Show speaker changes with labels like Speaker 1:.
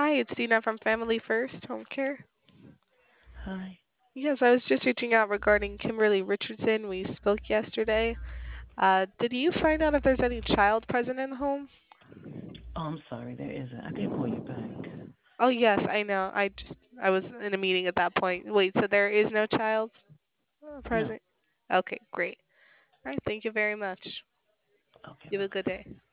Speaker 1: Hi, it's Dina from Family First Home Care.
Speaker 2: Hi.
Speaker 1: Yes, I was just reaching out regarding Kimberly Richardson. We spoke yesterday. Did you find out if there's any child present in the home?
Speaker 2: Oh, I'm sorry, there isn't. I did call you back.
Speaker 1: Oh, yes, I know. I was in a meeting at that point. Wait, so there is no child
Speaker 2: No.
Speaker 1: present? Okay, great. All right, thank you very much.
Speaker 2: Okay,
Speaker 1: You
Speaker 2: bye
Speaker 1: have a good
Speaker 2: bye.
Speaker 1: day.